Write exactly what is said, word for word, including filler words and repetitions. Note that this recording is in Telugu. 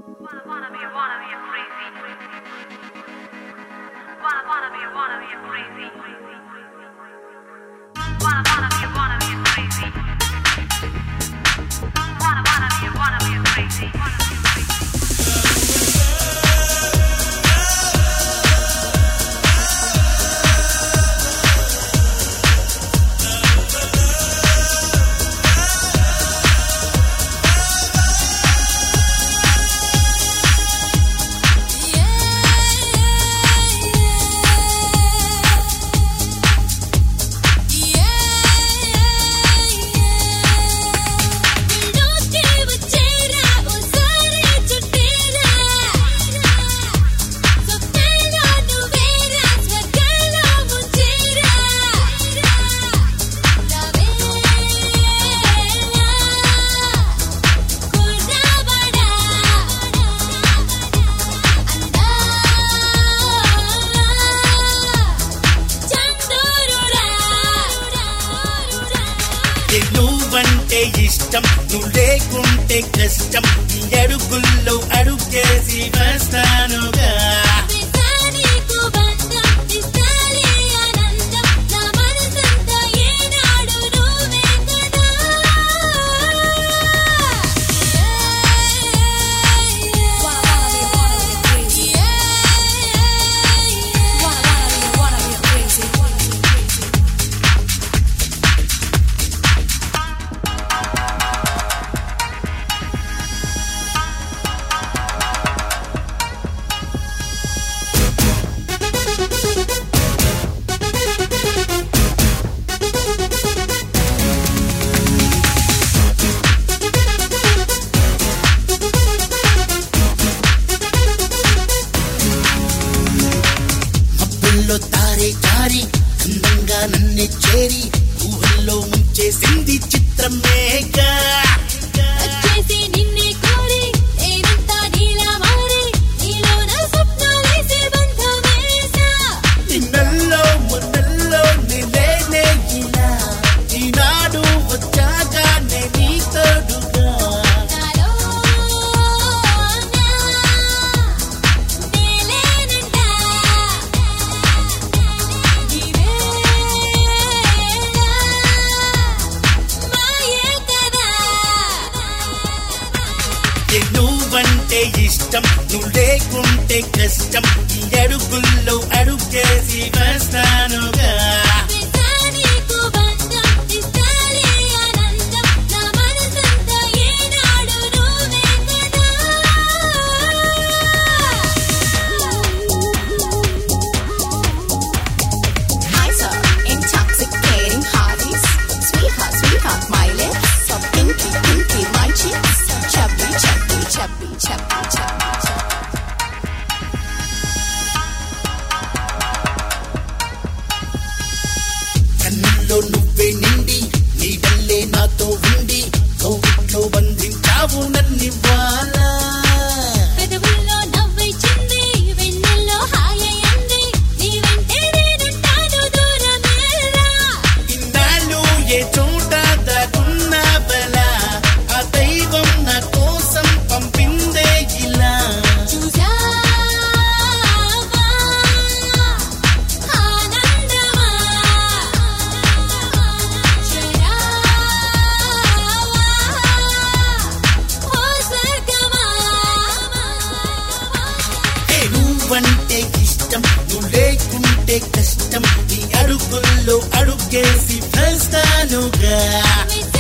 నువ్వంటే ఇష్టం నువ్వు లేకుంటే కష్టం ఈ అడుగుల్లో అడుగేసి వస్తానుగా తారే తారి అందంగా నన్నే చేరి ఊహల్లో ముంచేసింది చిత్రమేగా నిన్నల్లో మొన్నల్లో నిలేనే ఇలా ఈనాడు వచ్చాగా నే నీ తోడుగా నువ్వంటే ఇష్టం నువ్వు లేకుంటే కష్టం ఈ అడుగుల్లో అడుగేసి వస్తానుగా కన్నుల్లో నువ్వే నిండి నీడల్లే నాతో ఉండి కౌగిట్లో బంధించావు నన్నివ్వాల ఇన్నాళ్ళు ఏ చోట దాగున్నావలా ఆ దైవం నా కోసం పంపిందే ఇలా నువ్వంటే ఇష్టం నువ్వు లేకుంటే కష్టం ఈ అడుగుల్లో అడుగేసి వస్తానుగా